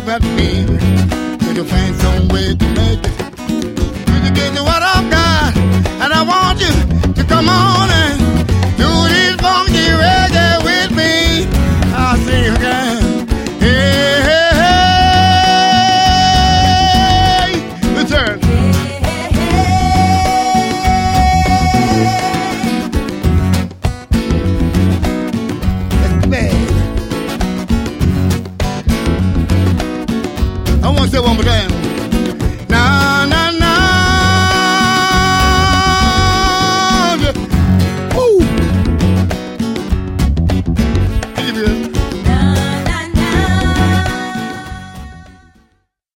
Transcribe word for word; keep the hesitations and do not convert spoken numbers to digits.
at me. Could you find some way to make it? Could you give me what I've got? And I want you to come on and do this funky reggae with me. I'll sing again. Hey, hey, hey. Return. That's bad. I want to say one more time.